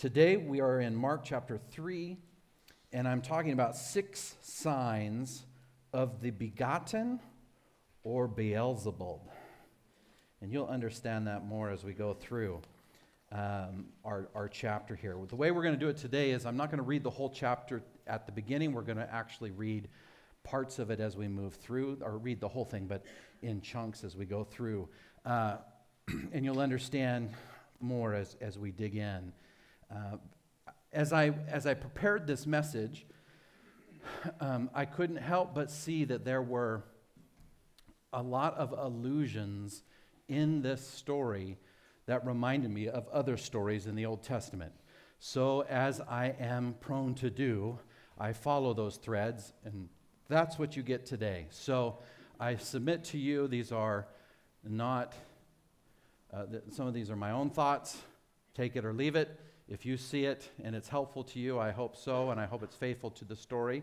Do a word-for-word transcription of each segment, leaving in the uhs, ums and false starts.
Today we are in Mark chapter three, and I'm talking about six signs of the begotten or Beelzebub. And you'll understand that more as we go through um, our, our chapter here. The way we're going to do it today is I'm not going to read the whole chapter at the beginning. We're going to actually read parts of it as we move through, or read the whole thing, but in chunks as we go through. Uh, and you'll understand more as, as we dig in. Uh, as I as I prepared this message, um, I couldn't help but see that there were a lot of allusions in this story that reminded me of other stories in the Old Testament. So as I am prone to do, I follow those threads, and that's what you get today. So I submit to you, these are not, uh, th- some of these are my own thoughts. Take it or leave it. If you see it and it's helpful to you, I hope so, and I hope it's faithful to the story.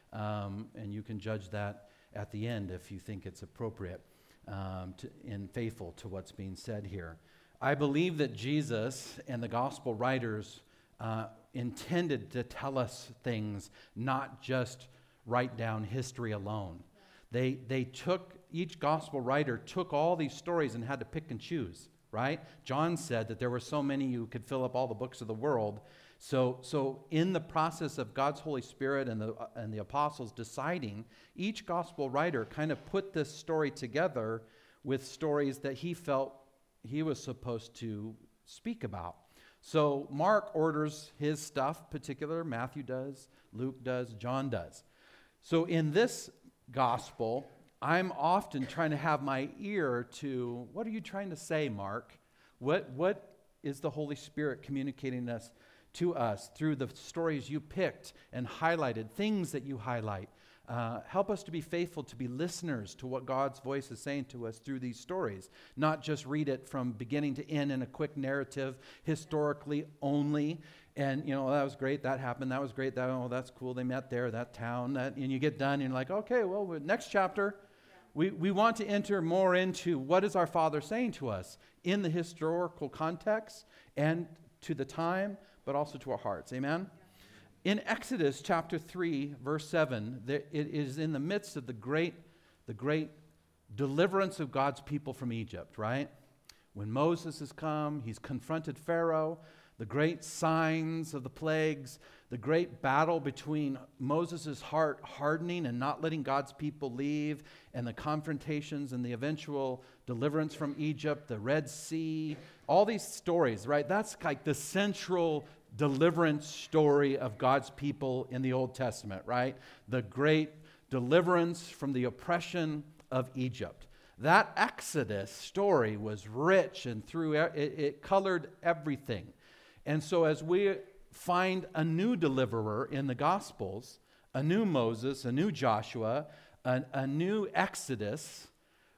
Um, and you can judge that at the end if you think it's appropriate um, to, and faithful to what's being said here. I believe that Jesus and the gospel writers uh, intended to tell us things, not just write down history alone. They, they took, each gospel writer took all these stories and had to pick and choose. Right? John said that there were so many you could fill up all the books of the world. So, so in the process of God's Holy Spirit and the uh, and the apostles deciding, each gospel writer kind of put this story together with stories that he felt he was supposed to speak about. So Mark orders his stuff particular, Matthew does, Luke does, John does. So in this gospel, I'm often trying to have my ear to, what are you trying to say, Mark? What What is the Holy Spirit communicating us to us through the stories you picked and highlighted, things that you highlight? Uh, help us to be faithful, to be listeners to what God's voice is saying to us through these stories, not just read it from beginning to end in a quick narrative, historically only. And, you know, that was great, that happened, that was great, that, oh, that's cool, they met there, that town, that, and you get done, and you're like, okay, well, next chapter. We we want to enter more into what is our Father saying to us in the historical context and to the time, but also to our hearts. Amen? Yeah. In Exodus chapter three, verse seven, there, it is in the midst of the great, the great deliverance of God's people from Egypt, right? When Moses has come, he's confronted Pharaoh, the great signs of the plagues, the great battle between Moses' heart hardening and not letting God's people leave, and the confrontations and the eventual deliverance from Egypt, the Red Sea, all these stories, right? That's like the central deliverance story of God's people in the Old Testament, right? The great deliverance from the oppression of Egypt. That Exodus story was rich and through it, it colored everything. And so as we find a new deliverer in the Gospels, a new Moses, a new Joshua, a, a new Exodus,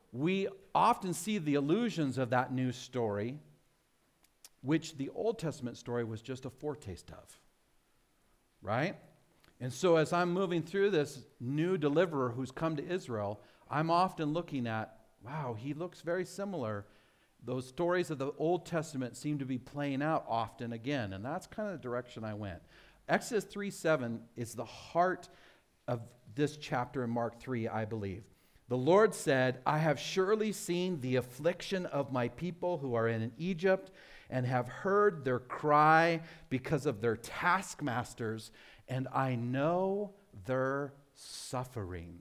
we often see the allusions of that new story, which the Old Testament story was just a foretaste of, right? And so as I'm moving through this new deliverer who's come to Israel, I'm often looking at, wow, he looks very similar. Those stories of the Old Testament seem to be playing out often again, and that's kind of the direction I went. Exodus three seven is the heart of this chapter in Mark three, I believe. The Lord said, I have surely seen the affliction of my people who are in Egypt, and have heard their cry because of their taskmasters, and I know their sufferings.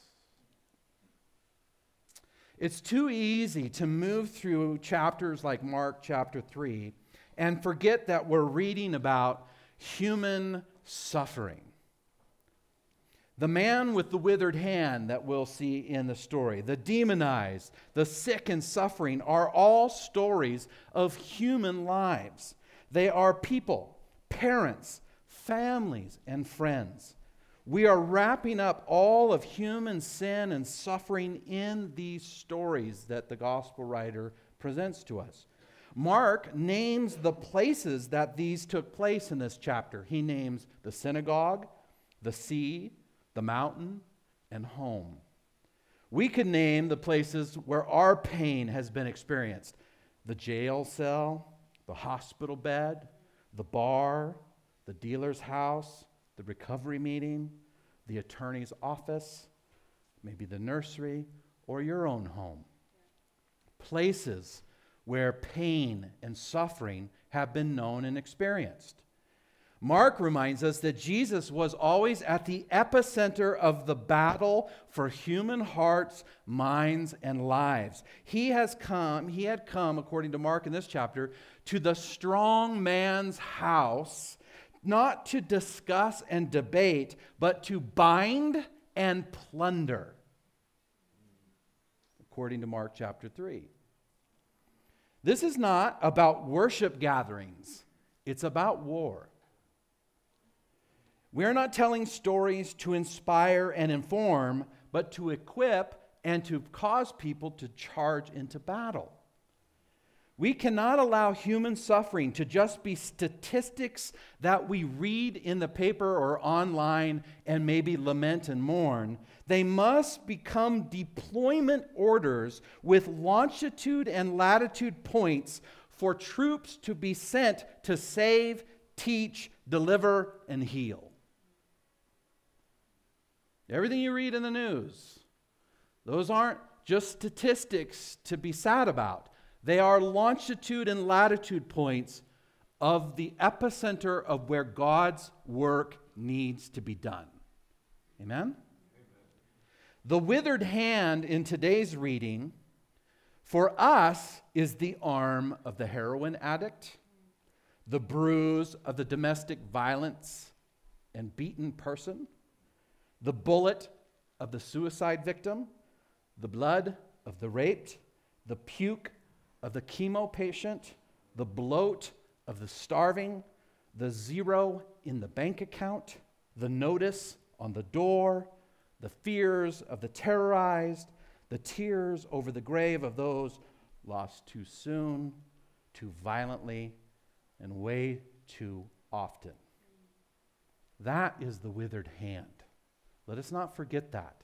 It's too easy to move through chapters like Mark chapter three and forget that we're reading about human suffering. The man with the withered hand that we'll see in the story, the demonized, the sick and suffering are all stories of human lives. They are people, parents, families, and friends. We are wrapping up all of human sin and suffering in these stories that the gospel writer presents to us. Mark names the places that these took place in this chapter. He names the synagogue, the sea, the mountain, and home. We could name the places where our pain has been experienced. The jail cell, the hospital bed, the bar, the dealer's house, the recovery meeting, the attorney's office, maybe the nursery, or your own home. Places where pain and suffering have been known and experienced. Mark reminds us that Jesus was always at the epicenter of the battle for human hearts, minds, and lives. He has come, he had come, according to Mark in this chapter, to the strong man's house, not to discuss and debate, but to bind and plunder, according to Mark chapter three. This is not about worship gatherings. It's about war. We are not telling stories to inspire and inform, but to equip and to cause people to charge into battle. We cannot allow human suffering to just be statistics that we read in the paper or online and maybe lament and mourn. They must become deployment orders with longitude and latitude points for troops to be sent to save, teach, deliver, and heal. Everything you read in the news, those aren't just statistics to be sad about. They are longitude and latitude points of the epicenter of where God's work needs to be done. Amen? Amen. The withered hand in today's reading for us is the arm of the heroin addict, the bruise of the domestic violence and beaten person, the bullet of the suicide victim, the blood of the raped, the puke of the chemo patient, the bloat of the starving, the zero in the bank account, the notice on the door, the fears of the terrorized, the tears over the grave of those lost too soon, too violently, and way too often. That is the withered hand. Let us not forget that.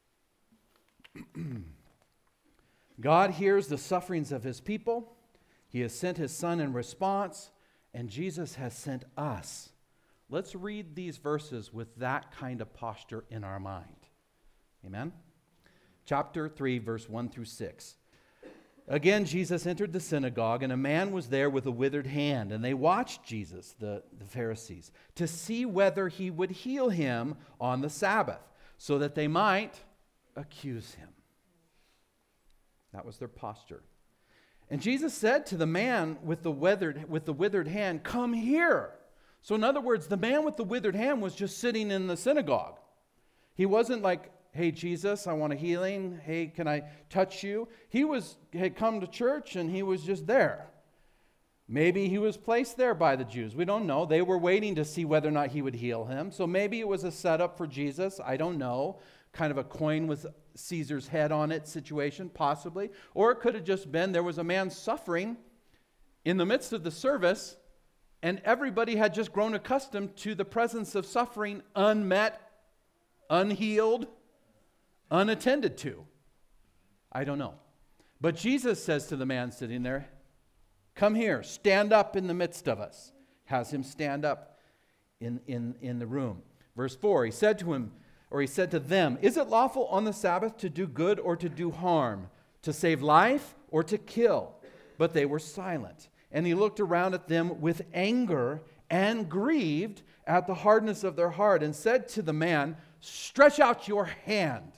God hears the sufferings of his people. He has sent his Son in response, and Jesus has sent us. Let's read these verses with that kind of posture in our mind. Amen? Chapter three, verse one through six. Again, Jesus entered the synagogue, and a man was there with a withered hand. And they watched Jesus, the, the Pharisees, to see whether he would heal him on the Sabbath, so that they might accuse him. That was their posture. And Jesus said to the man with the withered, with the withered hand, "Come here." So in other words, the man with the withered hand was just sitting in the synagogue. He wasn't like, "Hey, Jesus, I want a healing. Hey, can I touch you?" He was had come to church and he was just there. Maybe he was placed there by the Jews. We don't know. They were waiting to see whether or not he would heal him. So maybe it was a setup for Jesus. I don't know. Kind of a coin with Caesar's head on it situation, possibly. Or it could have just been there was a man suffering in the midst of the service, and everybody had just grown accustomed to the presence of suffering unmet, unhealed, unattended to. I don't know. But Jesus says to the man sitting there, "Come here, stand up in the midst of us." Has him stand up in, in, in the room. Verse four, he said to him, or he said to them, "Is it lawful on the Sabbath to do good or to do harm, to save life or to kill?" But they were silent. And he looked around at them with anger and grieved at the hardness of their heart, and said to the man, "Stretch out your hand."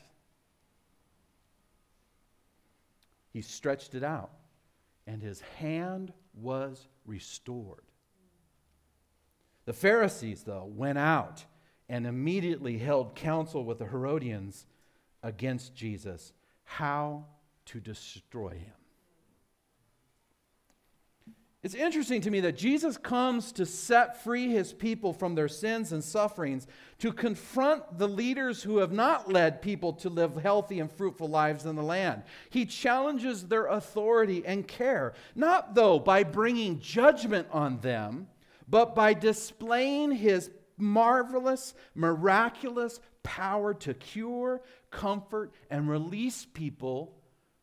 He stretched it out, and his hand was restored. The Pharisees, though, went out and immediately held counsel with the Herodians against Jesus, how to destroy him. It's interesting to me that Jesus comes to set free his people from their sins and sufferings, to confront the leaders who have not led people to live healthy and fruitful lives in the land. He challenges their authority and care, not though by bringing judgment on them, but by displaying his marvelous, miraculous power to cure, comfort, and release people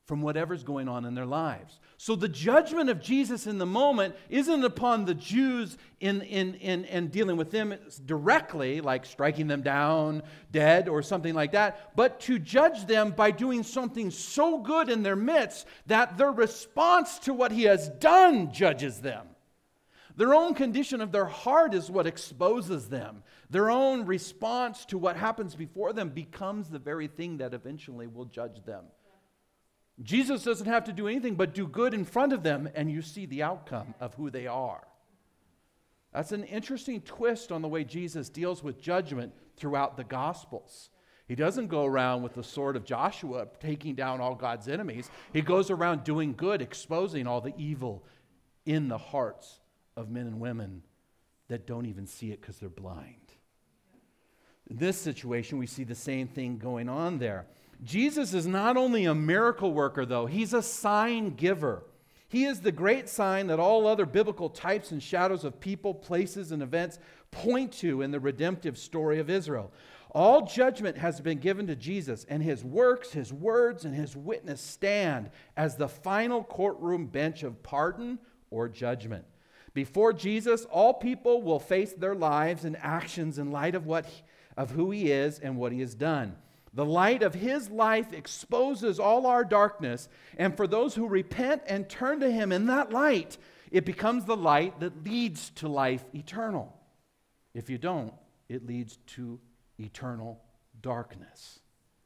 from whatever's going on in their lives. So the judgment of Jesus in the moment isn't upon the Jews in, in, in, in dealing with them directly, like striking them down, dead, or something like that, but to judge them by doing something so good in their midst that their response to what he has done judges them. Their own condition of their heart is what exposes them. Their own response to what happens before them becomes the very thing that eventually will judge them. Jesus doesn't have to do anything but do good in front of them, and you see the outcome of who they are. That's an interesting twist on the way Jesus deals with judgment throughout the Gospels. He doesn't go around with the sword of Joshua taking down all God's enemies. He goes around doing good, exposing all the evil in the hearts of men and women that don't even see it because they're blind. In this situation, we see the same thing going on there. Jesus is not only a miracle worker, though, he's a sign giver. He is the great sign that all other biblical types and shadows of people, places, and events point to in the redemptive story of Israel. All judgment has been given to Jesus, and his works, his words, and his witness stand as the final courtroom bench of pardon or judgment. Before Jesus, all people will face their lives and actions in light of what he, of who he is and what he has done. The light of his life exposes all our darkness, and for those who repent and turn to him in that light, it becomes the light that leads to life eternal. If you don't, it leads to eternal darkness.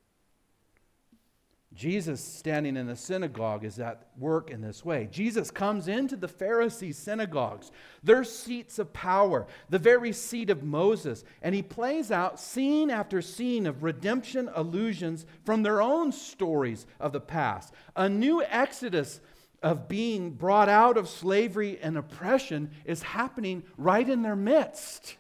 Jesus standing in the synagogue is at work in this way. Jesus comes into the Pharisees' synagogues, their seats of power, the very seat of Moses, and he plays out scene after scene of redemption allusions from their own stories of the past. A new exodus of being brought out of slavery and oppression is happening right in their midst.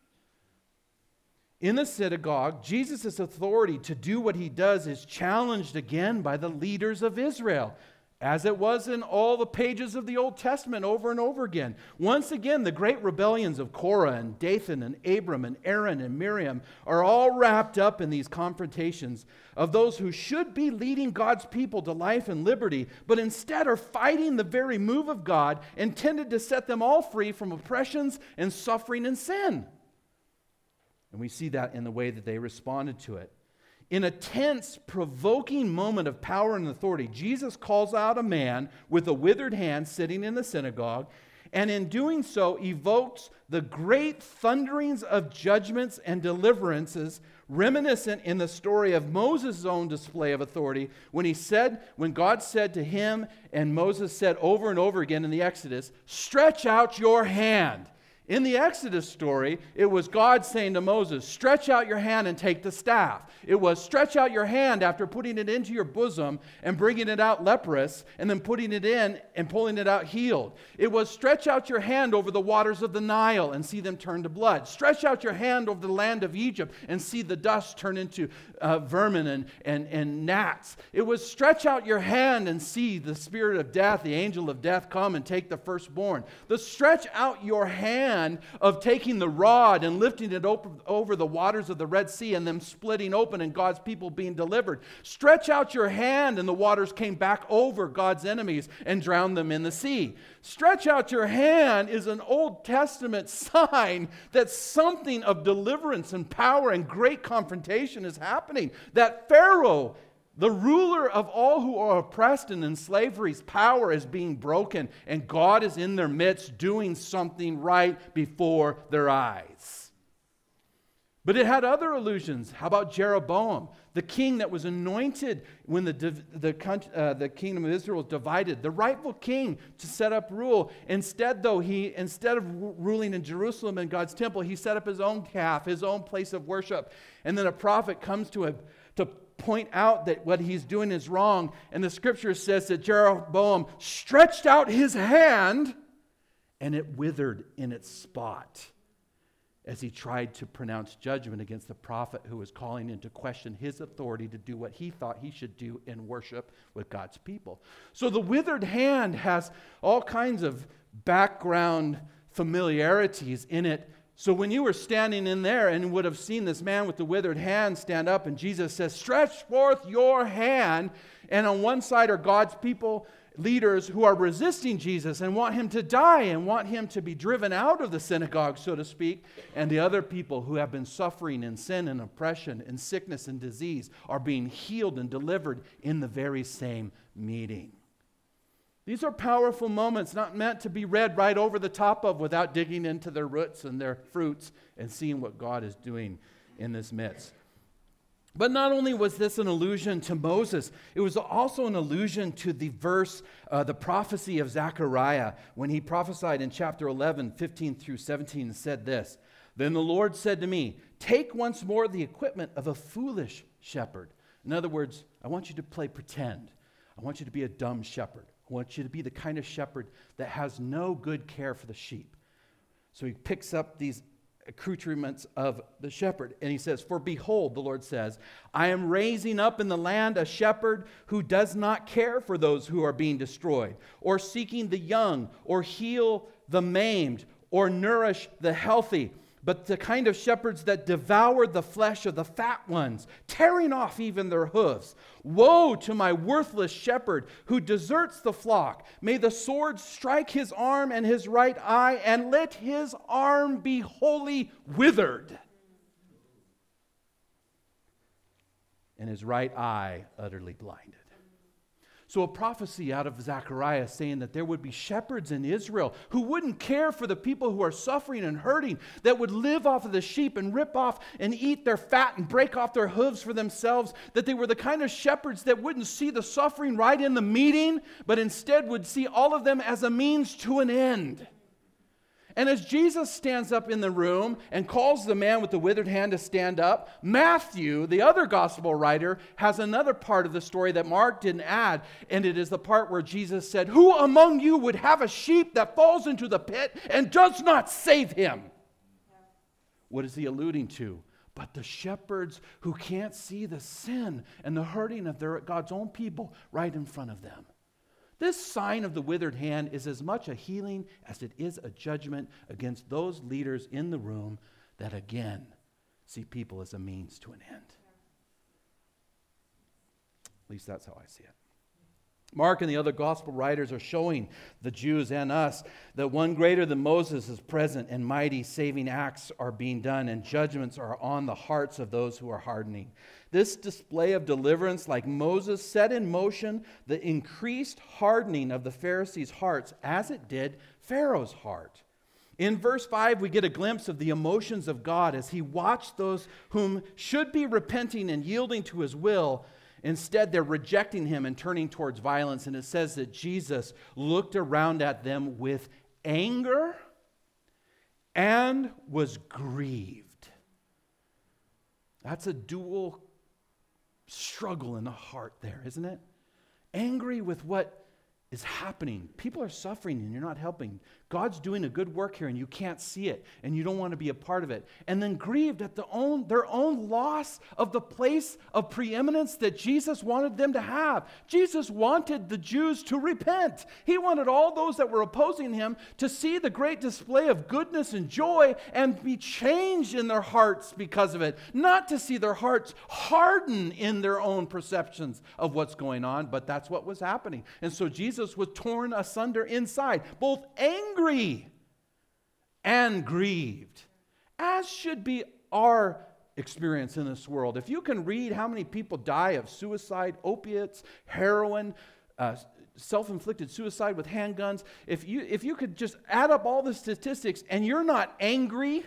In the synagogue, Jesus' authority to do what he does is challenged again by the leaders of Israel, as it was in all the pages of the Old Testament over and over again. Once again, the great rebellions of Korah and Dathan and Abram and Aaron and Miriam are all wrapped up in these confrontations of those who should be leading God's people to life and liberty, but instead are fighting the very move of God intended to set them all free from oppressions and suffering and sin. And we see that in the way that they responded to it. In a tense, provoking moment of power and authority, Jesus calls out a man with a withered hand sitting in the synagogue, and in doing so evokes the great thunderings of judgments and deliverances reminiscent in the story of Moses' own display of authority when he said, when God said to him, and Moses said over and over again in the Exodus, "Stretch out your hand." In the Exodus story, it was God saying to Moses, "Stretch out your hand and take the staff." It was, "Stretch out your hand after putting it into your bosom and bringing it out leprous, and then putting it in and pulling it out healed." It was, "Stretch out your hand over the waters of the Nile and see them turn to blood. Stretch out your hand over the land of Egypt and see the dust turn into uh, vermin and, and, and gnats." It was, "Stretch out your hand and see the spirit of death, the angel of death, come and take the firstborn." The stretch out your hand of taking the rod and lifting it op- over the waters of the Red Sea and them splitting open and God's people being delivered. Stretch out your hand and the waters came back over God's enemies and drowned them in the sea. Stretch out your hand is an Old Testament sign that something of deliverance and power and great confrontation is happening. That Pharaoh, the ruler of all who are oppressed and in slavery's power, is being broken, and God is in their midst doing something right before their eyes. But it had other allusions. How about Jeroboam, the king that was anointed when the, the, uh, the kingdom of Israel was divided, the rightful king to set up rule. Instead, though, he instead of ruling in Jerusalem and God's temple, he set up his own calf, his own place of worship. And then a prophet comes to him to point out that what he's doing is wrong. And the scripture says that Jeroboam stretched out his hand and it withered in its spot as he tried to pronounce judgment against the prophet who was calling into question his authority to do what he thought he should do in worship with God's people. So the withered hand has all kinds of background familiarities in it So when you were standing in there and would have seen this man with the withered hand stand up, and Jesus says, stretch forth your hand, and on one side are God's people, leaders who are resisting Jesus and want him to die and want him to be driven out of the synagogue, so to speak, and the other people who have been suffering in sin and oppression and sickness and disease are being healed and delivered in the very same meeting. These are powerful moments not meant to be read right over the top of without digging into their roots and their fruits and seeing what God is doing in this midst. But not only was this an allusion to Moses, it was also an allusion to the verse, uh, the prophecy of Zechariah, when he prophesied in chapter eleven, fifteen through seventeen, and said this, Then the Lord said to me, take once more the equipment of a foolish shepherd. In other words, I want you to play pretend. I want you to be a dumb shepherd. I want you to be the kind of shepherd that has no good care for the sheep. So he picks up these accoutrements of the shepherd, and he says, For behold, the Lord says, I am raising up in the land a shepherd who does not care for those who are being destroyed, or seeking the young, or heal the maimed, or nourish the healthy, but the kind of shepherds that devour the flesh of the fat ones, tearing off even their hooves. Woe to my worthless shepherd who deserts the flock. May the sword strike his arm and his right eye, and let his arm be wholly withered, and his right eye utterly blinded. So a prophecy out of Zechariah saying that there would be shepherds in Israel who wouldn't care for the people who are suffering and hurting, that would live off of the sheep and rip off and eat their fat and break off their hooves for themselves, that they were the kind of shepherds that wouldn't see the suffering right in the meeting, but instead would see all of them as a means to an end. And as Jesus stands up in the room and calls the man with the withered hand to stand up, Matthew, the other gospel writer, has another part of the story that Mark didn't add, and it is the part where Jesus said, Who among you would have a sheep that falls into the pit and does not save him? What is he alluding to? But the shepherds who can't see the sin and the hurting of their God's own people right in front of them. This sign of the withered hand is as much a healing as it is a judgment against those leaders in the room that again see people as a means to an end. At least that's how I see it. Mark and the other gospel writers are showing the Jews and us that one greater than Moses is present, and mighty saving acts are being done, and judgments are on the hearts of those who are hardening. This display of deliverance, like Moses, set in motion the increased hardening of the Pharisees' hearts as it did Pharaoh's heart. In verse five, we get a glimpse of the emotions of God as he watched those whom should be repenting and yielding to his will. Instead, they're rejecting him and turning towards violence. And it says that Jesus looked around at them with anger and was grieved. That's a dual struggle in the heart there, isn't it? Angry with what is happening. People are suffering and you're not helping. God's doing a good work here and you can't see it and you don't want to be a part of it. And then grieved at the own, their own loss of the place of preeminence that Jesus wanted them to have. Jesus wanted the Jews to repent. He wanted all those that were opposing him to see the great display of goodness and joy and be changed in their hearts because of it. Not to see their hearts harden in their own perceptions of what's going on, but that's what was happening. And so Jesus was torn asunder inside, both angry and grieved, as should be our experience in this world. If you can read how many people die of suicide, opiates, heroin, uh, self-inflicted suicide with handguns, if you if you could just add up all the statistics and you're not angry,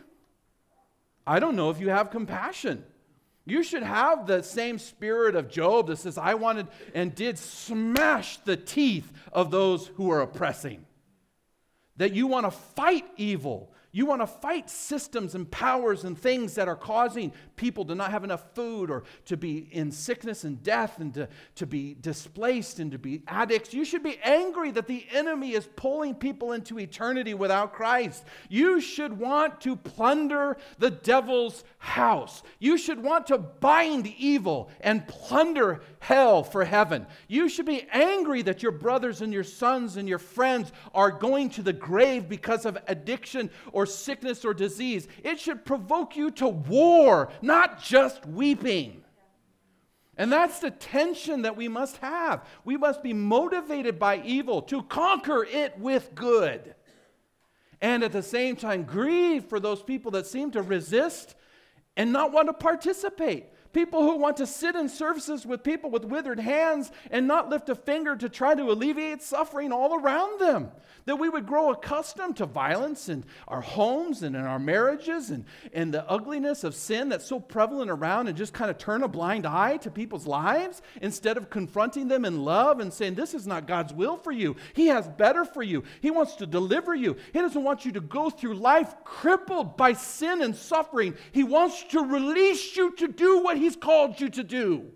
I don't know if you have compassion. You should have the same spirit of Job that says, I wanted and did smash the teeth of those who are oppressing. That you want to fight evil. You want to fight systems and powers and things that are causing people to not have enough food or to be in sickness and death and to, to be displaced and to be addicts. You should be angry that the enemy is pulling people into eternity without Christ. You should want to plunder the devil's house. You should want to bind evil and plunder hell for heaven. You should be angry that your brothers and your sons and your friends are going to the grave because of addiction or or sickness or disease. It should provoke you to war, not just weeping. And that's the tension that we must have. We must be motivated by evil to conquer it with good. And at the same time, grieve for those people that seem to resist and not want to participate. People who want to sit in services with people with withered hands and not lift a finger to try to alleviate suffering all around them. That we would grow accustomed to violence in our homes and in our marriages and, and the ugliness of sin that's so prevalent around, and just kind of turn a blind eye to people's lives instead of confronting them in love and saying, this is not God's will for you. He has better for you. He wants to deliver you. He doesn't want you to go through life crippled by sin and suffering. He wants to release you to do what He's called you to do.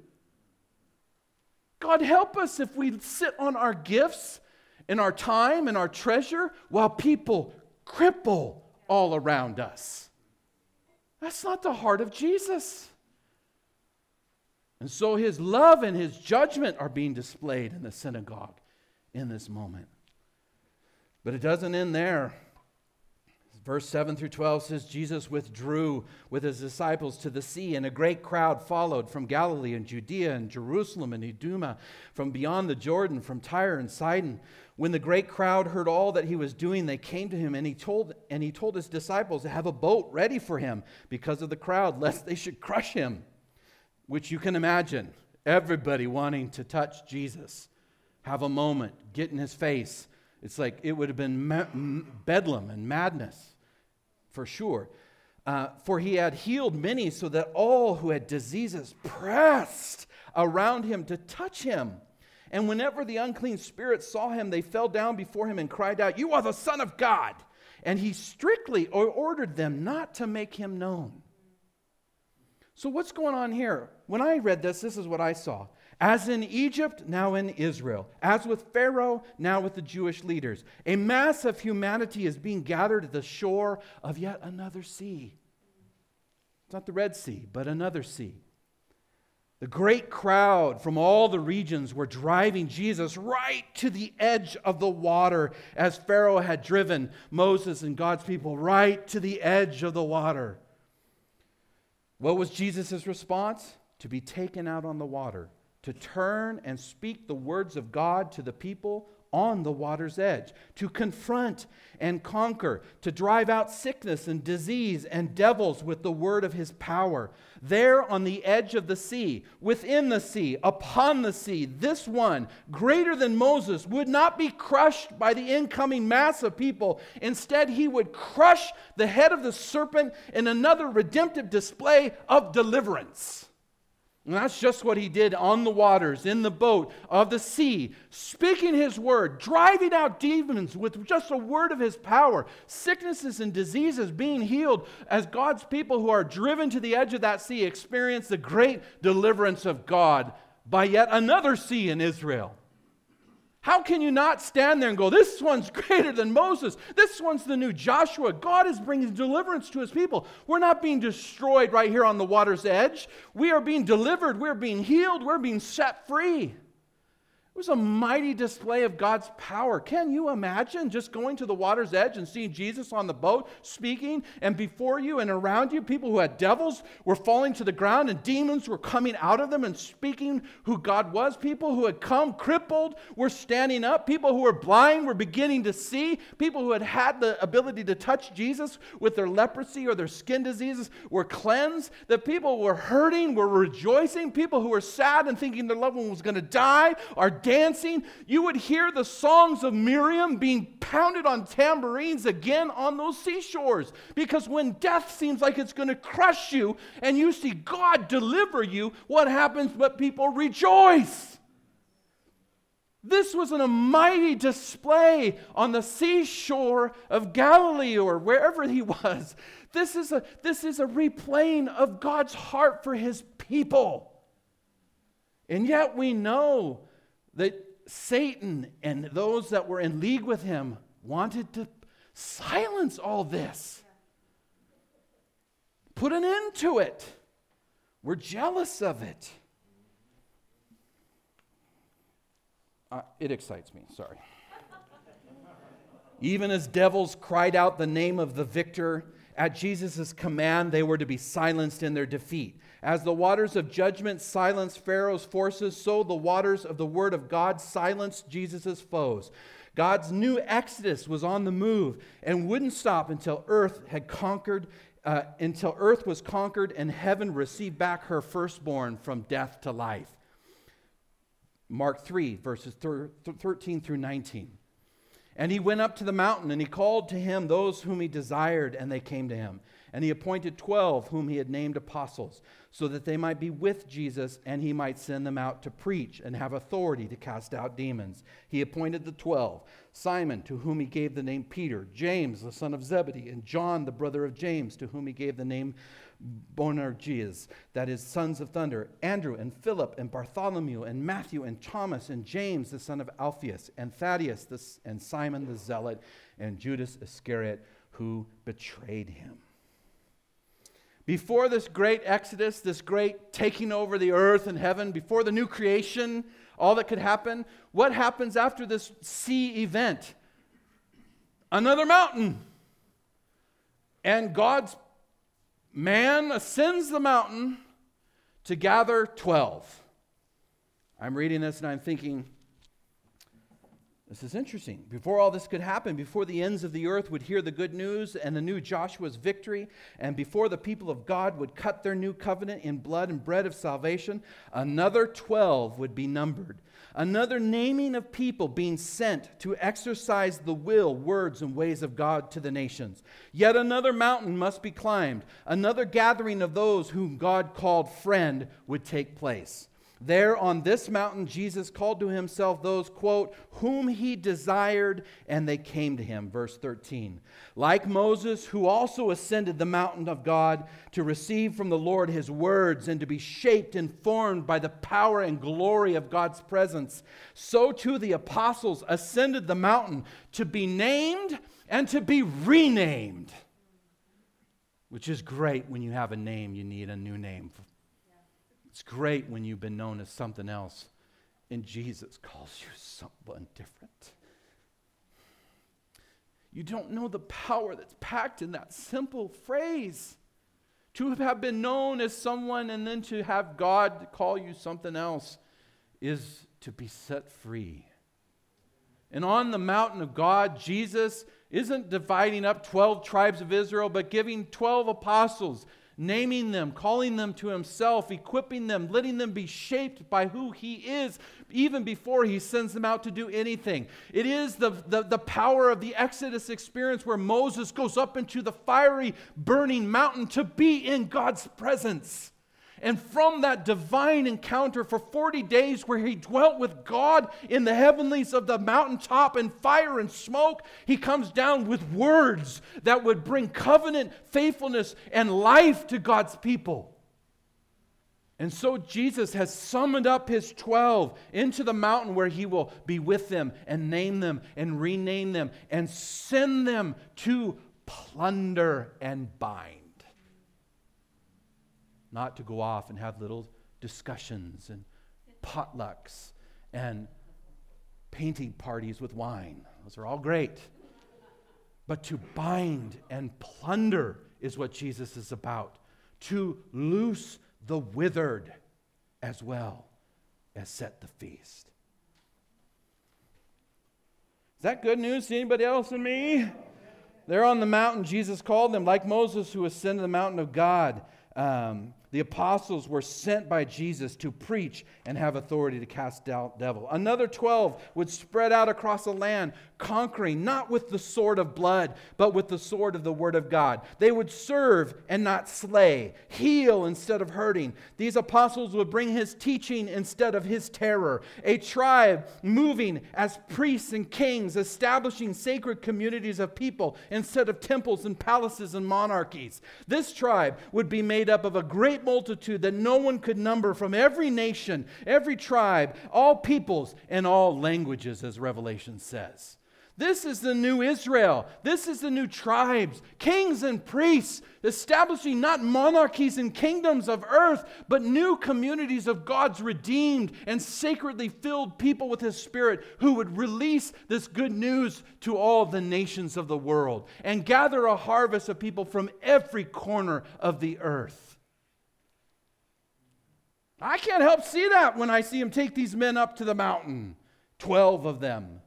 God, help us if we sit on our gifts and our time and our treasure while people cripple all around us. That's not the heart of Jesus. And so His love and His judgment are being displayed in the synagogue in this moment. But it doesn't end there. Verse seven through twelve says, Jesus withdrew with His disciples to the sea, and a great crowd followed from Galilee and Judea and Jerusalem and Idumea, from beyond the Jordan, from Tyre and Sidon. When the great crowd heard all that He was doing, they came to Him, and He told and He told His disciples to have a boat ready for Him because of the crowd, lest they should crush Him. Which you can imagine, everybody wanting to touch Jesus, have a moment, get in His face. It's like it would have been ma- bedlam and madness, for sure. Uh, for He had healed many, so that all who had diseases pressed around Him to touch Him. And whenever the unclean spirits saw Him, they fell down before Him and cried out, "You are the Son of God." And He strictly ordered them not to make Him known. So what's going on here? When I read this, this is what I saw. As in Egypt, now in Israel. As with Pharaoh, now with the Jewish leaders. A mass of humanity is being gathered at the shore of yet another sea. It's not the Red Sea, but another sea. The great crowd from all the regions were driving Jesus right to the edge of the water, as Pharaoh had driven Moses and God's people right to the edge of the water. What was Jesus' response? To be taken out on the water, to turn and speak the words of God to the people on the water's edge, to confront and conquer, to drive out sickness and disease and devils with the word of His power. There on the edge of the sea, within the sea, upon the sea, this one, greater than Moses, would not be crushed by the incoming mass of people. Instead, He would crush the head of the serpent in another redemptive display of deliverance. And that's just what He did on the waters, in the boat of the sea, speaking His word, driving out demons with just a word of His power, sicknesses and diseases being healed as God's people who are driven to the edge of that sea experience the great deliverance of God by yet another sea in Israel. How can you not stand there and go, this one's greater than Moses. This one's the new Joshua. God is bringing deliverance to His people. We're not being destroyed right here on the water's edge. We are being delivered. We're being healed. We're being set free. It was a mighty display of God's power. Can you imagine just going to the water's edge and seeing Jesus on the boat speaking, and before you and around you, people who had devils were falling to the ground and demons were coming out of them and speaking who God was. People who had come crippled were standing up. People who were blind were beginning to see. People who had had the ability to touch Jesus with their leprosy or their skin diseases were cleansed. The people who were hurting were rejoicing. People who were sad and thinking their loved one was going to die are dancing. You would hear the songs of Miriam being pounded on tambourines again on those seashores. Because when death seems like it's going to crush you and you see God deliver you, what happens but people rejoice? This was a mighty display on the seashore of Galilee or wherever He was. This is a, this is a replaying of God's heart for His people. And yet we know that Satan and those that were in league with him wanted to silence all this. Put an end to it. We're jealous of it. Uh, it excites me, sorry. Even as devils cried out the name of the victor, at Jesus' command they were to be silenced in their defeat. As the waters of judgment silenced Pharaoh's forces, so the waters of the word of God silenced Jesus' foes. God's new exodus was on the move and wouldn't stop until earth had conquered, uh, until earth was conquered and heaven received back her firstborn from death to life. Mark three, verses thirteen through nineteen. And he went up to the mountain, and he called to him those whom he desired, and they came to him. And he appointed twelve, whom he had named apostles, so that they might be with Jesus, and he might send them out to preach and have authority to cast out demons. He appointed the twelve, Simon, to whom he gave the name Peter, James, the son of Zebedee, and John, the brother of James, to whom he gave the name Boanerges, that is, sons of thunder, Andrew and Philip and Bartholomew and Matthew and Thomas and James, the son of Alphaeus, and Thaddeus the, and Simon the Zealot, and Judas Iscariot, who betrayed him. Before this great exodus, this great taking over the earth and heaven, before the new creation, all that could happen, what happens after this sea event? Another mountain. And God's man ascends the mountain to gather twelve. I'm reading this and I'm thinking, this is interesting. Before all this could happen, before the ends of the earth would hear the good news and the new Joshua's victory, and before the people of God would cut their new covenant in blood and bread of salvation, another twelve would be numbered. Another naming of people being sent to exercise the will, words, and ways of God to the nations. Yet another mountain must be climbed. Another gathering of those whom God called friend would take place. There on this mountain, Jesus called to himself those, quote, whom he desired, and they came to him. Verse thirteen. Like Moses, who also ascended the mountain of God to receive from the Lord his words and to be shaped and formed by the power and glory of God's presence, so too the apostles ascended the mountain to be named and to be renamed. Which is great. When you have a name, you need a new name. It's great when you've been known as something else and Jesus calls you someone different. You don't know the power that's packed in that simple phrase. To have been known as someone and then to have God call you something else is to be set free. And on the mountain of God, Jesus isn't dividing up twelve tribes of Israel, but giving twelve apostles, naming them, calling them to himself, equipping them, letting them be shaped by who he is, even before he sends them out to do anything. It is the, the, the power of the Exodus experience where Moses goes up into the fiery, burning mountain to be in God's presence. And from that divine encounter for forty days where he dwelt with God in the heavenlies of the mountaintop in fire and smoke, he comes down with words that would bring covenant, faithfulness, and life to God's people. And so Jesus has summoned up his twelve into the mountain where he will be with them and name them and rename them and send them to plunder and bind. Not to go off and have little discussions and potlucks and painting parties with wine. Those are all great. But to bind and plunder is what Jesus is about. To loose the withered as well as set the feast. Is that good news to anybody else and me? There on the mountain, Jesus called them, like Moses who ascended the mountain of God. Um, the apostles were sent by Jesus to preach and have authority to cast out devil. Another twelve would spread out across the land, conquering not with the sword of blood, but with the sword of the word of God. They would serve and not slay, heal instead of hurting. These apostles would bring his teaching instead of his terror. A tribe moving as priests and kings, establishing sacred communities of people instead of temples and palaces and monarchies. This tribe would be made up of a great multitude that no one could number, from every nation, every tribe, all peoples, and all languages, as Revelation says. This is the new Israel. This is the new tribes, kings and priests, establishing not monarchies and kingdoms of earth, but new communities of God's redeemed and sacredly filled people with His Spirit who would release this good news to all the nations of the world and gather a harvest of people from every corner of the earth. I can't help see that when I see Him take these men up to the mountain, twelve of them.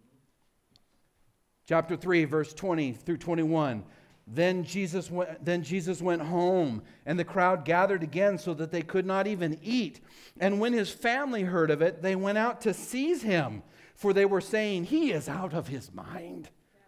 Chapter three, verse twenty through twenty-one. Then Jesus went, then Jesus went home, and the crowd gathered again so that they could not even eat. And when His family heard of it, they went out to seize Him, for they were saying, He is out of His mind.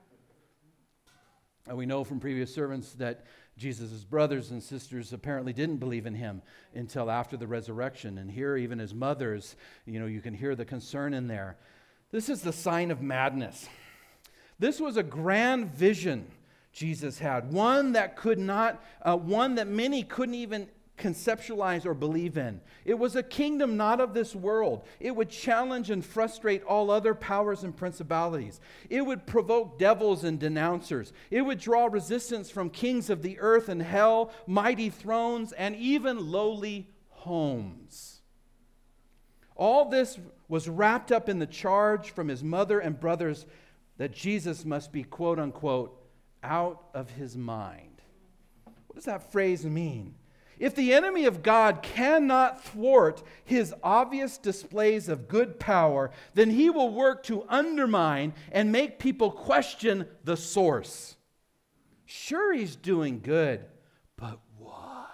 And we know from previous sermons that Jesus' brothers and sisters apparently didn't believe in Him until after the resurrection. And here, even His mothers, you know, you can hear the concern in there. This is the sign of madness. This was a grand vision Jesus had, one that could not, uh, one that many couldn't even conceptualize or believe in. It was a kingdom not of this world. It would challenge and frustrate all other powers and principalities. It would provoke devils and denouncers. It would draw resistance from kings of the earth and hell, mighty thrones, and even lowly homes. All this was wrapped up in the charge from His mother and brothers that Jesus must be, quote unquote, out of His mind. What does that phrase mean? If the enemy of God cannot thwart His obvious displays of good power, then he will work to undermine and make people question the source. Sure, He's doing good, but why?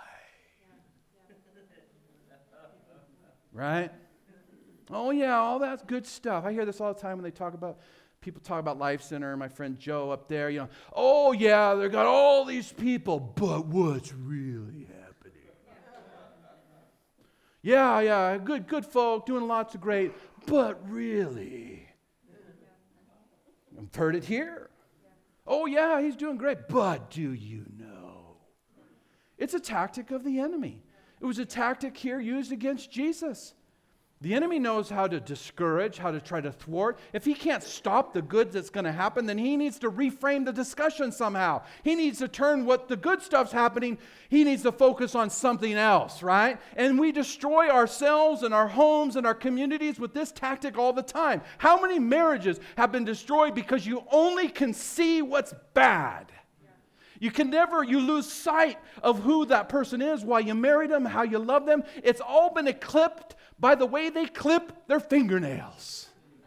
Right? Oh yeah, all that's good stuff. I hear this all the time when they talk about People talk about Life Center, my friend Joe up there, you know, oh yeah, they got all these people, but what's really happening? Yeah, yeah, good, good folk, doing lots of great, but really? I've heard it here. Oh yeah, he's doing great, but do you know? It's a tactic of the enemy. It was a tactic here used against Jesus. The enemy knows how to discourage, how to try to thwart. If he can't stop the good that's going to happen, then he needs to reframe the discussion somehow. He needs to turn what the good stuff's happening, he needs to focus on something else, right? And we destroy ourselves and our homes and our communities with this tactic all the time. How many marriages have been destroyed because you only can see what's bad? You can never, you lose sight of who that person is, why you married them, how you love them. It's all been eclipsed by the way they clip their fingernails.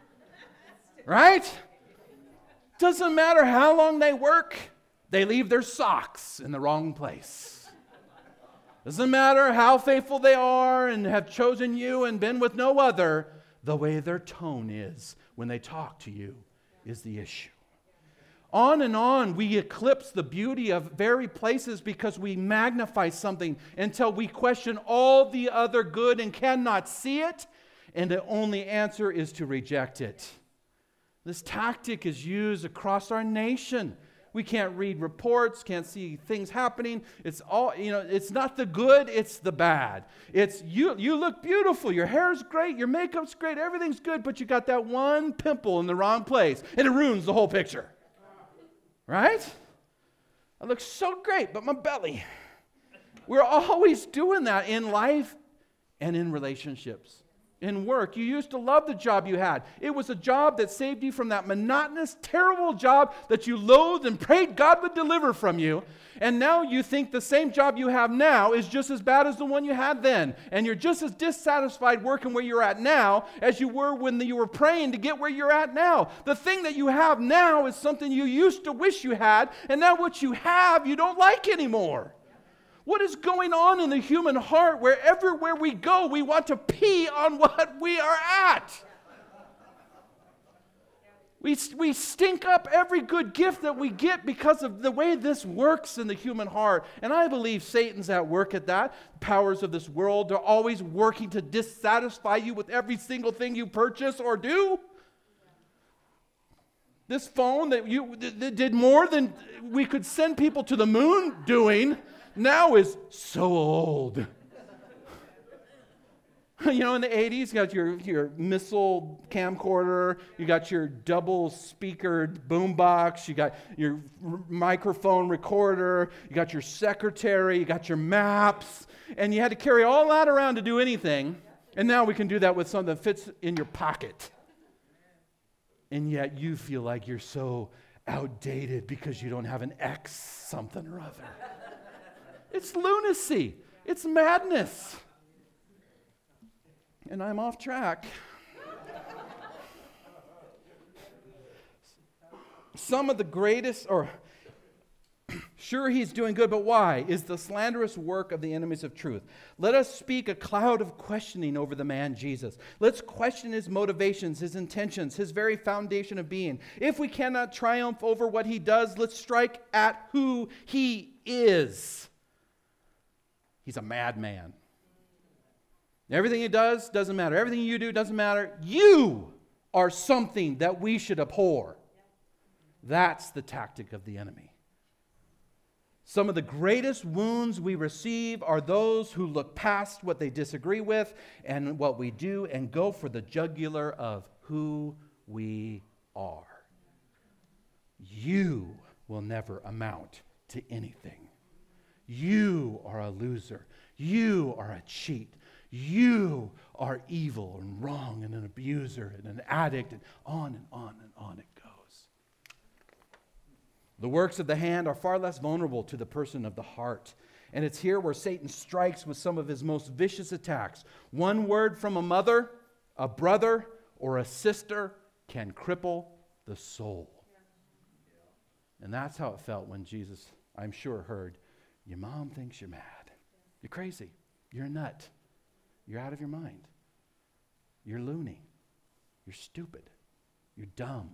Right? Doesn't matter how long they work, they leave their socks in the wrong place. Doesn't matter how faithful they are and have chosen you and been with no other, the way their tone is when they talk to you is the issue. On and on, we eclipse the beauty of very places because we magnify something until we question all the other good and cannot see it, and the only answer is to reject it. This tactic is used across our nation. We can't read reports, can't see things happening. It's all, you know, it's not the good, it's the bad. It's you you look beautiful, your hair's great, your makeup's great, everything's good, but you got that one pimple in the wrong place, and it ruins the whole picture. Right? I look so great, but my belly. We're always doing that in life and in relationships. In work, you used to love the job you had. It was a job that saved you from that monotonous, terrible job that you loathed and prayed God would deliver from you. And now you think the same job you have now is just as bad as the one you had then. And you're just as dissatisfied working where you're at now as you were when you were praying to get where you're at now. The thing that you have now is something you used to wish you had, and now what you have you don't like anymore. What is going on in the human heart where everywhere we go we want to pee on what we are at? We, we stink up every good gift that we get because of the way this works in the human heart. And I believe Satan's at work at that. Powers of this world are always working to dissatisfy you with every single thing you purchase or do. This phone that you that did more than we could send people to the moon doing now is so old. You know, in the eighties, you got your, your missile camcorder, you got your double speakered boombox, you got your r- microphone recorder, you got your secretary, you got your maps, and you had to carry all that around to do anything. And now we can do that with something that fits in your pocket. And yet you feel like you're so outdated because you don't have an X something or other. It's lunacy. It's madness. And I'm off track. Some of the greatest, or sure, he's doing good, but why? Is the slanderous work of the enemies of truth. Let us speak a cloud of questioning over the man Jesus. Let's question his motivations, his intentions, his very foundation of being. If we cannot triumph over what he does, let's strike at who he is. He's a madman. Everything he does doesn't matter. Everything you do doesn't matter. You are something that we should abhor. That's the tactic of the enemy. Some of the greatest wounds we receive are those who look past what they disagree with and what we do and go for the jugular of who we are. You will never amount to anything. You are a loser. You are a cheat. You are evil and wrong and an abuser and an addict, and on and on and on it goes. The works of the hand are far less vulnerable to the person of the heart. And it's here where Satan strikes with some of his most vicious attacks. One word from a mother, a brother, or a sister can cripple the soul. And that's how it felt when Jesus, I'm sure, heard, your mom thinks you're mad. You're crazy. You're a nut. You're out of your mind. You're loony. You're stupid. You're dumb.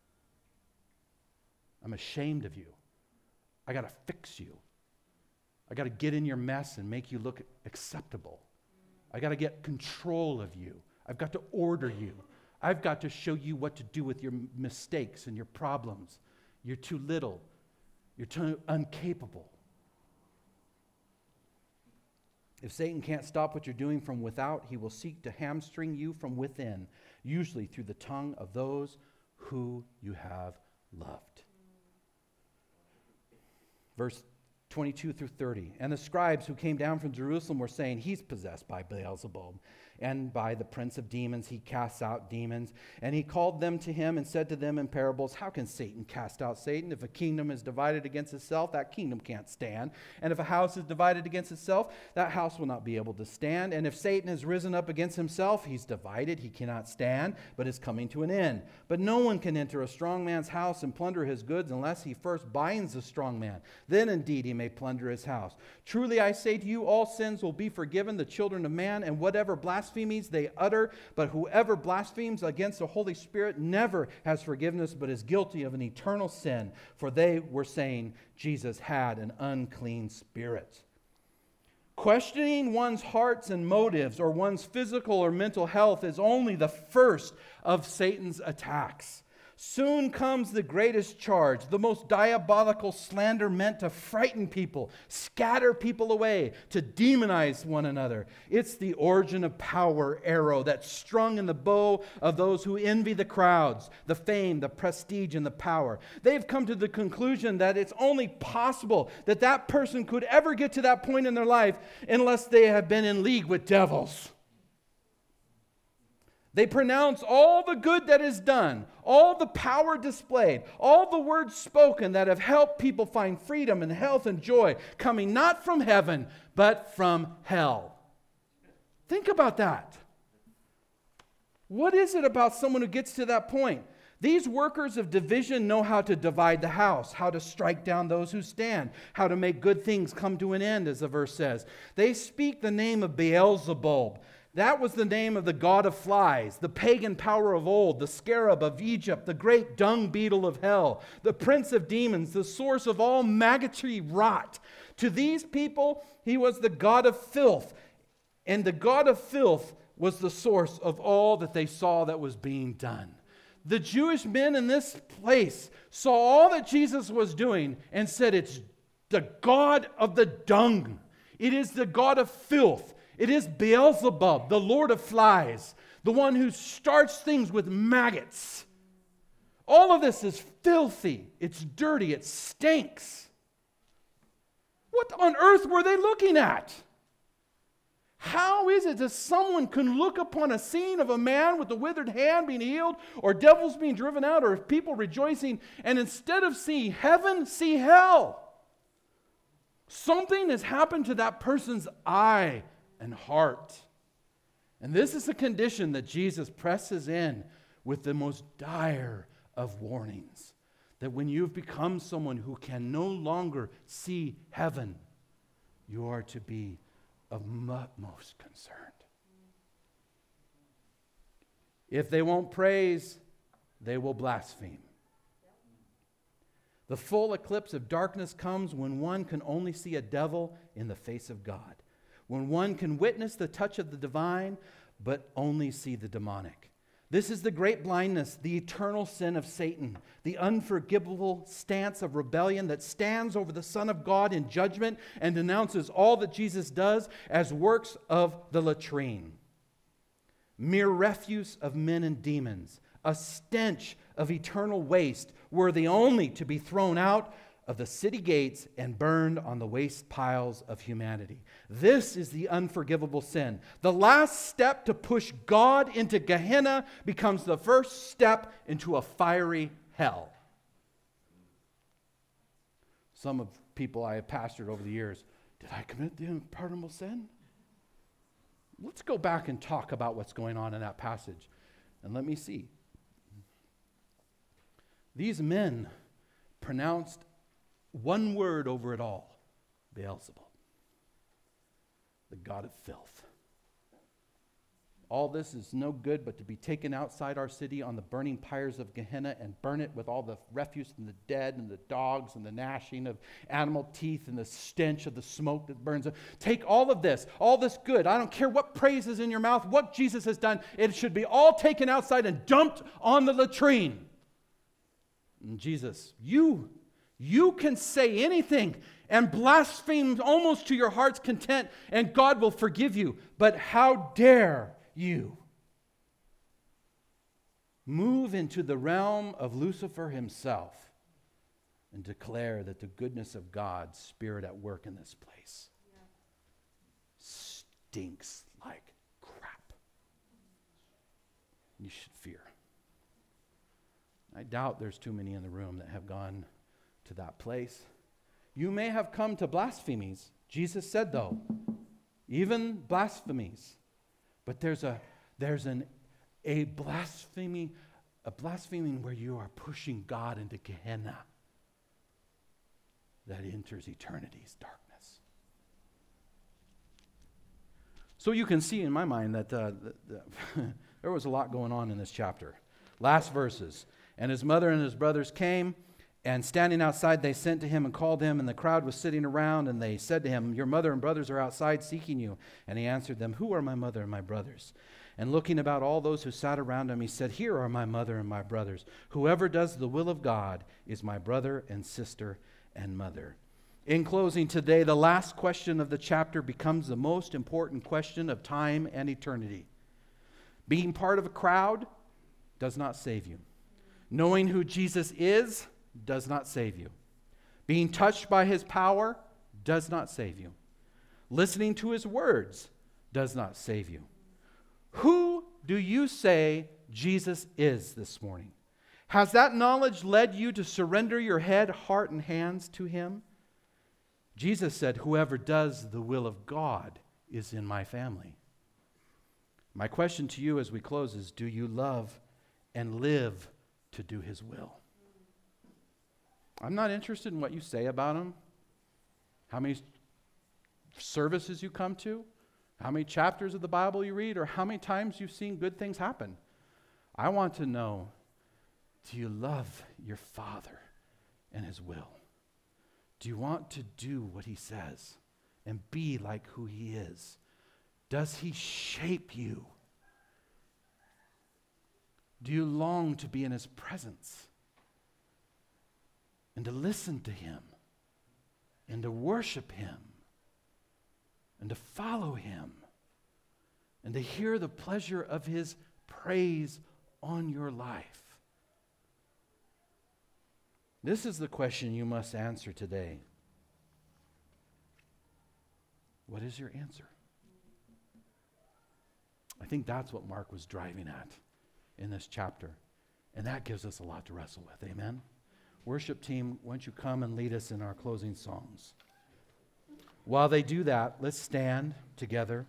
I'm ashamed of you. I got to fix you. I got to get in your mess and make you look acceptable. I got to get control of you. I've got to order you. I've got to show you what to do with your mistakes and your problems. You're too little. You're too incapable. If Satan can't stop what you're doing from without, he will seek to hamstring you from within, usually through the tongue of those who you have loved. Verse twenty-two through thirty. And the scribes who came down from Jerusalem were saying, he's possessed by Beelzebub, and by the prince of demons he casts out demons. And he called them to him and said to them in parables, how can Satan cast out Satan? If a kingdom is divided against itself, that kingdom can't stand. And if a house is divided against itself, that house will not be able to stand. And if Satan has risen up against himself, he's divided, he cannot stand, but is coming to an end. But no one can enter a strong man's house and plunder his goods unless he first binds the strong man. Then indeed he may plunder his house. Truly I say to you, all sins will be forgiven the children of man, and whatever blasphemies they utter, but whoever blasphemes against the Holy Spirit never has forgiveness, but is guilty of an eternal sin. For they were saying Jesus had an unclean spirit. Questioning one's hearts and motives, or one's physical or mental health, is only the first of Satan's attacks. Soon comes the greatest charge, the most diabolical slander meant to frighten people, scatter people away, to demonize one another. It's the origin of power arrow that's strung in the bow of those who envy the crowds, the fame, the prestige, and the power. They've come to the conclusion that it's only possible that that person could ever get to that point in their life unless they have been in league with devils. They pronounce all the good that is done, all the power displayed, all the words spoken that have helped people find freedom and health and joy, coming not from heaven, but from hell. Think about that. What is it about someone who gets to that point? These workers of division know how to divide the house, how to strike down those who stand, how to make good things come to an end, as the verse says. They speak the name of Beelzebub. That was the name of the god of flies, the pagan power of old, the scarab of Egypt, the great dung beetle of hell, the prince of demons, the source of all maggoty rot. To these people, he was the god of filth, and the god of filth was the source of all that they saw that was being done. The Jewish men in this place saw all that Jesus was doing and said, it's the god of the dung. It is the god of filth. It is Beelzebub, the Lord of Flies, the one who starts things with maggots. All of this is filthy. It's dirty. It stinks. What on earth were they looking at? How is it that someone can look upon a scene of a man with a withered hand being healed, or devils being driven out, or people rejoicing, and instead of seeing heaven, see hell? Something has happened to that person's eye and heart. And this is the condition that Jesus presses in with the most dire of warnings. That when you've become someone who can no longer see heaven, you are to be of utmost concern. If they won't praise, they will blaspheme. The full eclipse of darkness comes when one can only see a devil in the face of God. When one can witness the touch of the divine, but only see the demonic. This is the great blindness, the eternal sin of Satan, the unforgivable stance of rebellion that stands over the Son of God in judgment and denounces all that Jesus does as works of the latrine. Mere refuse of men and demons, a stench of eternal waste, worthy only to be thrown out of the city gates and burned on the waste piles of humanity. This is the unforgivable sin. The last step to push God into Gehenna becomes the first step into a fiery hell. Some of people I have pastored over the years, did I commit the unpardonable sin? Let's go back and talk about what's going on in that passage. And let me see. These men pronounced one word over it all: Beelzebub, the god of filth. All this is no good but to be taken outside our city on the burning pyres of Gehenna and burn it with all the refuse and the dead and the dogs and the gnashing of animal teeth and the stench of the smoke that burns. Take all of this, all this good. I don't care what praise is in your mouth, what Jesus has done. It should be all taken outside and dumped on the latrine. And Jesus, you You can say anything and blaspheme almost to your heart's content, and God will forgive you. But how dare you move into the realm of Lucifer himself and declare that the goodness of God's Spirit at work in this place yeah. stinks like crap. You should fear. I doubt there's too many in the room that have gone to that place. You may have come to blasphemies. Jesus said, though, even blasphemies. But there's a there's an a blasphemy, a blaspheming where you are pushing God into Gehenna that enters eternity's darkness. So you can see in my mind that uh, the, the there was a lot going on in this chapter. Last verses. And his mother and his brothers came, and standing outside, they sent to him and called him, and the crowd was sitting around, and they said to him, your mother and brothers are outside seeking you. And he answered them, who are my mother and my brothers? And looking about all those who sat around him, he said, here are my mother and my brothers. Whoever does the will of God is my brother and sister and mother. In closing today, the last question of the chapter becomes the most important question of time and eternity. Being part of a crowd does not save you. Knowing who Jesus is does not save you. Being touched by his power does not save you. Listening to his words does not save you. Who do you say Jesus is this morning? Has that knowledge led you to surrender your head, heart, and hands to him? Jesus said, whoever does the will of God is in my family. My question to you as we close is, do you love and live to do his will? I'm not interested in what you say about him, how many services you come to, how many chapters of the Bible you read, or how many times you've seen good things happen. I want to know, do you love your Father and his will? Do you want to do what he says and be like who he is? Does he shape you? Do you long to be in his presence and to listen to him and to worship him and to follow him and to hear the pleasure of his praise on your life? This is the question you must answer today. What is your answer? I think that's what Mark was driving at in this chapter. And that gives us a lot to wrestle with. Amen? Worship team, why don't you come and lead us in our closing songs? While they do that, let's stand together.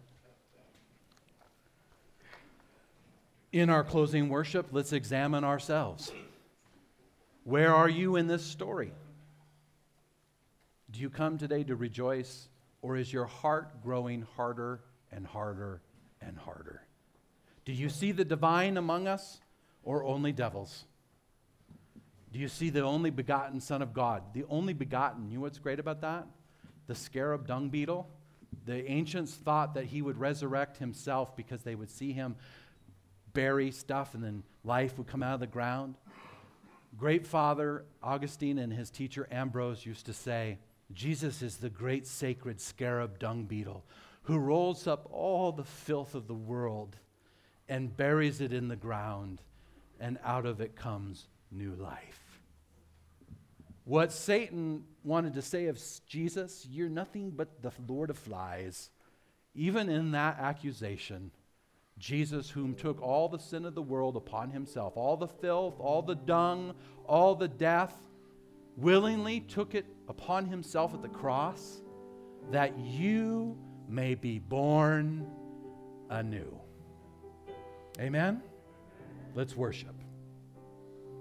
In our closing worship, let's examine ourselves. Where are you in this story? Do you come today to rejoice, or is your heart growing harder and harder and harder? Do you see the divine among us, or only devils? Do you see the only begotten Son of God? The only begotten. You know what's great about that? The scarab dung beetle. The ancients thought that he would resurrect himself because they would see him bury stuff and then life would come out of the ground. Great Father Augustine and his teacher Ambrose used to say, Jesus is the great sacred scarab dung beetle who rolls up all the filth of the world and buries it in the ground, and out of it comes new life. What Satan wanted to say of Jesus, you're nothing but the Lord of flies. Even in that accusation, Jesus, whom took all the sin of the world upon himself, all the filth, all the dung, all the death, willingly took it upon himself at the cross, that you may be born anew. Amen? Let's worship.